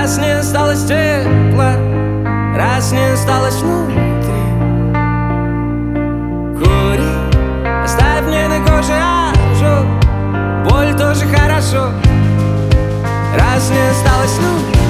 раз не осталось тепла, раз не осталось внутри. Кури, оставь мне на коже ожог, боль тоже хорошо, раз не осталось внутри.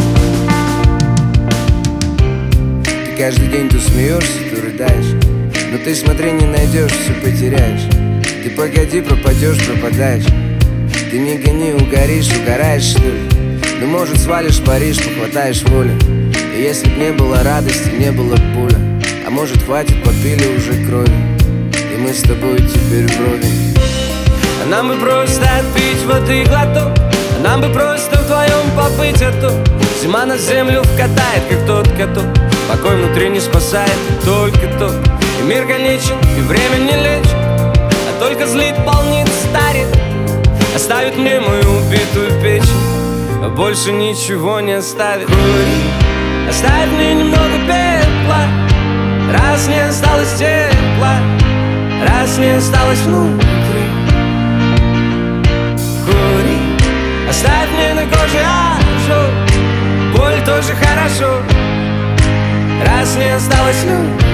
Ты каждый день то смеешься, то рыдаешь, но ты смотри, не найдешь, все потеряешь. Ты погоди, пропадешь, пропадаешь. Ты не гони, угоришь, угораешь, что ли? Ну, может, свалишь в Париж, похватаешь волю. И если б не было радости, не было б боли. А может, хватит, попили уже крови, и мы с тобой теперь вровень. А нам бы просто отпить воды глоток, а нам бы просто вдвоем побыть, а то зима на землю вкатает, как тот каток. Покой внутри не спасает, только ток. И мир конечен, и время не лечит, а только злит, полнит, старит, оставит мне мою убитую печень, а больше ничего не оставит. Кури, оставь мне немного пепла, раз не осталось тепла, раз не осталось внутри. Кури, оставь мне на коже ожог, боль тоже хорошо, раз не осталось внутри.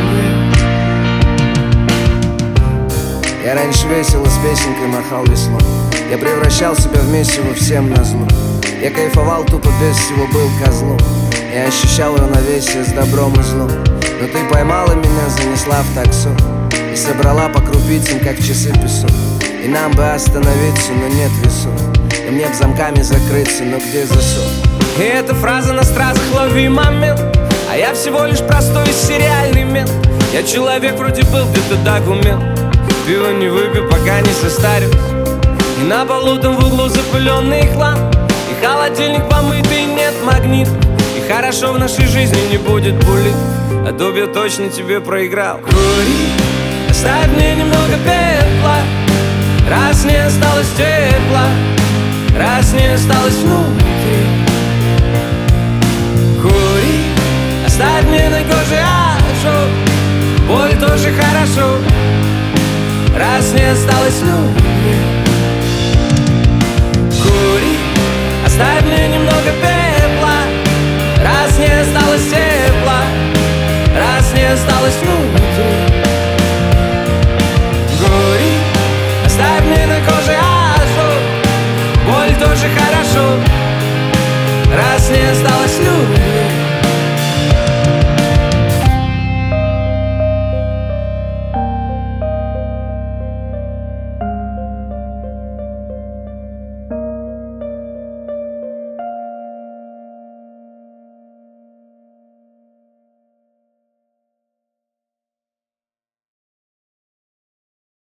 Я раньше весело с песенкой махал веслом, я превращал себя в месиво всем назло. Я кайфовал, тупо без всего был козлом, я ощущал равновесие с добром и злом. Но ты поймала меня, занесла в таксо и собрала по крупицам, как часы песок. И нам бы остановиться, но нет весов, и мне б замками закрыться, но где засов? И эта фраза на стразах, лови момент, а я всего лишь простой сериальный мент. Я человек вроде был, где-то так умел, пиво не выпью, пока не состарюсь. И на полу там в углу запыленный хлам, и холодильник помытый, нет магнит. И хорошо в нашей жизни не будет булит, а то б я точно тебе проиграл. Кури, оставь мне немного пепла, раз не осталось тепла, раз не осталось внутри. Кури, оставь мне на коже ожог, боль тоже хорошо, раз не осталось внутри.